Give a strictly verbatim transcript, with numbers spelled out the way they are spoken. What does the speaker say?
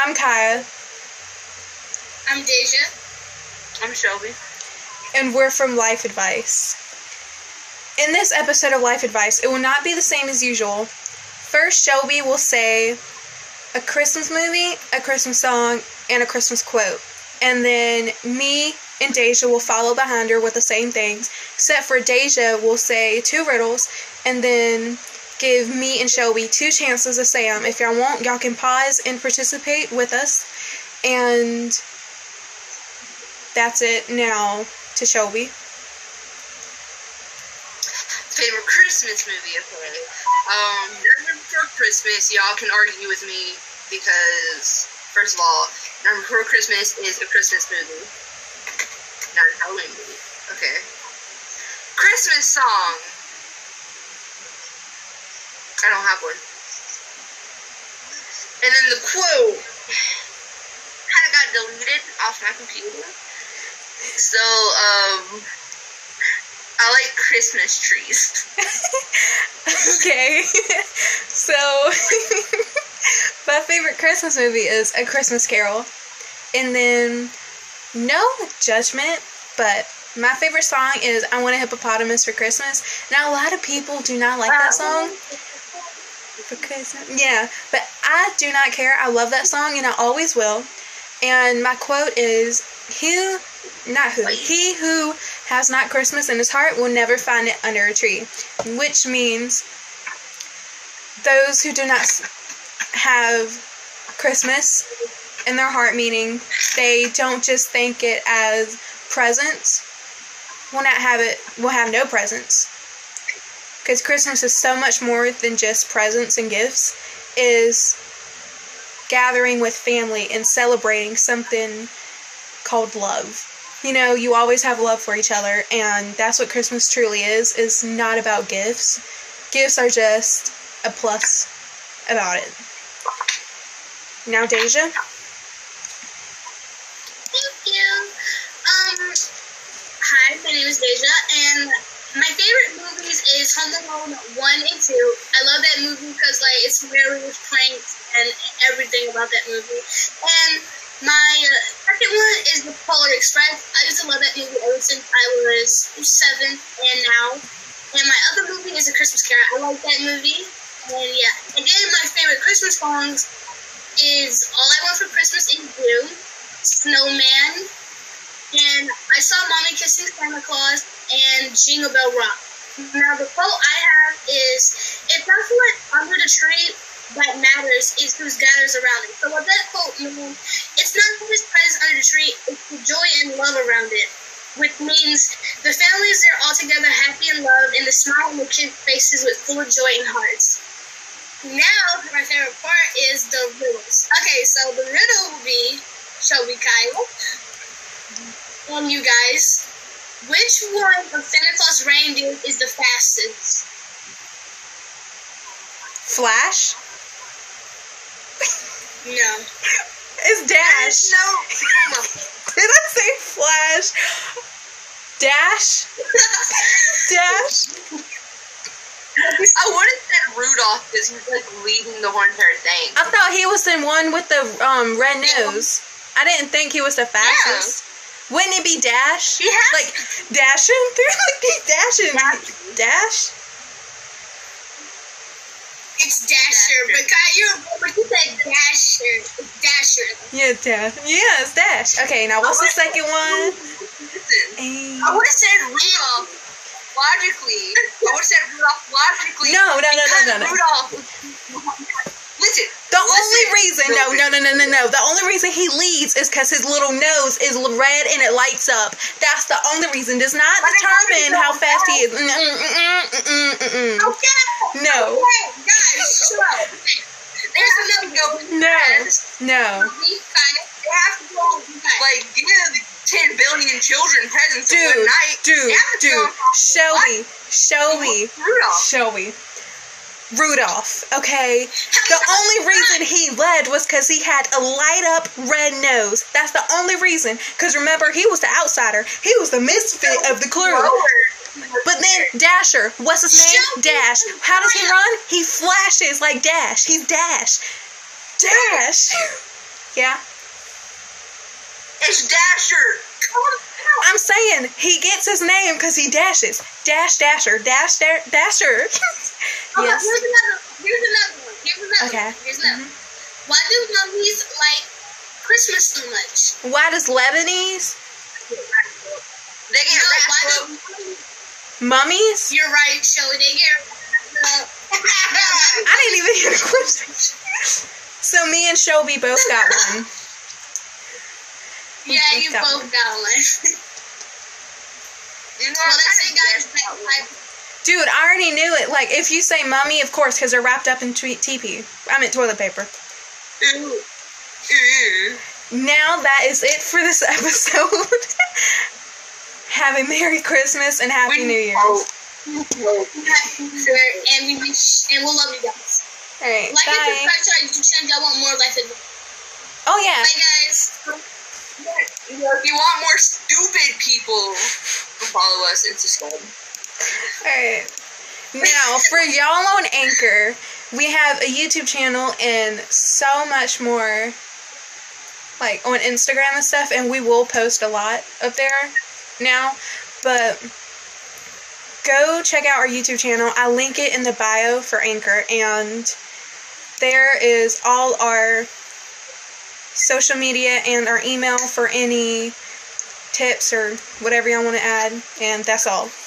I'm Kaya. I'm Deja. I'm Shelby. And we're from Life Advice. In this episode of Life Advice, it will not be the same as usual. First, Shelby will say a Christmas movie, a Christmas song, and a Christmas quote. And then me and Deja will follow behind her with the same things, except for Deja will say two riddles, and then give me and Shelby two chances to say them. If y'all want, y'all can pause and participate with us. And that's it. Now to Shelby. Favorite Christmas movie, okay. Um, Nightmare Before Christmas, y'all can argue with me because, first of all, Nightmare Before Christmas is a Christmas movie, not a Halloween movie. Okay. Christmas song. I don't have one. And then the quote kind of got deleted off my computer. So, um, I like Christmas trees. Okay. So, my favorite Christmas movie is A Christmas Carol. And then, no judgment, but my favorite song is I Want a Hippopotamus for Christmas. Now, a lot of people do not like that song. For Christmas. Yeah, but I do not care. I love that song, and I always will. And my quote is, who, not who, he who has not Christmas in his heart will never find it under a tree. Which means those who do not have Christmas in their heart, meaning they don't just think it as presents, will not have it, will have no presents. Because Christmas is so much more than just presents and gifts. Is gathering with family and celebrating something called love. You know, you always have love for each other, and that's what Christmas truly is. It's not about gifts. Gifts are just a plus about it. Now, Deja? Thank you. Um, hi, my name is Deja, and my favorite movies is Home Alone one and two. I love that movie because, like, it's really with pranks and everything about that movie. And my uh, second one is The Polar Express. I used to love that movie ever since I was seven and now. And my other movie is A Christmas Carol. I like that movie. And yeah. And then my favorite Christmas songs is All I Want for Christmas Is You, Snowman, and I Saw Mommy Kissing Santa Claus, and Jingle Bell Rock. Now the quote I have is, it's not so much under the tree that matters, it's who gathers around it. So what that quote means, it's not just presents under the tree, it's the joy and love around it. Which means the families are all together happy and loved, and the smile on the kids' faces with full of joy and hearts. Now, my favorite part is the riddles. Okay, so the riddle will be, Shelby, Kyle, and you guys, which one of Santa Claus reindeer is the fastest? Flash? No. It's Dash. No. Did I say Flash? Dash? Dash? I would have said Rudolph because he's like leading the whole entire thing. I thought he was the one with the um red nose. I didn't think he was the fastest. Yeah. Wouldn't it be Dash? He has like dashing through, like he's dashing. Dash. Dash? It's Dasher, Dasher. but Kai, you but you said Dasher. It's Dasher. Yeah, Dash. Yeah, it's Dash. Okay, now what's the second one? Listen, A- I would have said Rudolph. Logically, I would have said Rudolph logically. No, no, no, no, no, no. Rudolph. Listen. The listen, only reason, no, listen. no, no, no, no, no. The only reason he leads is because his little nose is red and it lights up. That's the only reason. Does not But determine how fast he is. Mm, mm, mm, mm, mm, mm. Okay. No. Okay, guys, shut up. There's another go. No. No. We kind of they have to go. Like, give ten billion children presents in one Dude, night. dude, They have to dude. go- Shelby, Shelby, Rudolph. Shelby. Rudolph, okay? The only reason he led was because he had a light up red nose. That's the only reason. Because remember, he was the outsider. He was the misfit of the crew. But then Dasher, what's his name? Dash. How does he run? He flashes like Dash. He's Dash. Dash. Yeah. It's Dasher. I'm saying he gets his name because he dashes. Dash, dasher, dash, da- dasher. Oh, Yes. here's another. Here's another one. Here's another Okay. one. Here's another. one. Why do mummies like Christmas so much? Why does Lebanese They get No, rat why poop. do mummies? You're right, Shelly. They get. Uh, I didn't even hear the question. So me and Shelby both got one. yeah, you got both one. got one. You know, Well, I let's say, kinda guys, guessed that one. like, Dude, I already knew it. Like, if you say mummy, of course, because they're wrapped up in t- teepee. I meant toilet paper. Ooh. Mm. Now that is it for this episode. Have a Merry Christmas and Happy We- New Year. oh. and we wish, and we'll love you guys. Alright, Like and bye. subscribe to our YouTube channel. Y'all want more life advice. Oh, yeah. Bye, guys. If you want more stupid people, follow us and subscribe. Alright. Now, for y'all on Anchor, we have a YouTube channel and so much more, like, on Instagram and stuff, and we will post a lot up there now, but go check out our YouTube channel. I'll link it in the bio for Anchor, and there is all our social media and our email for any tips or whatever y'all want to add, and that's all.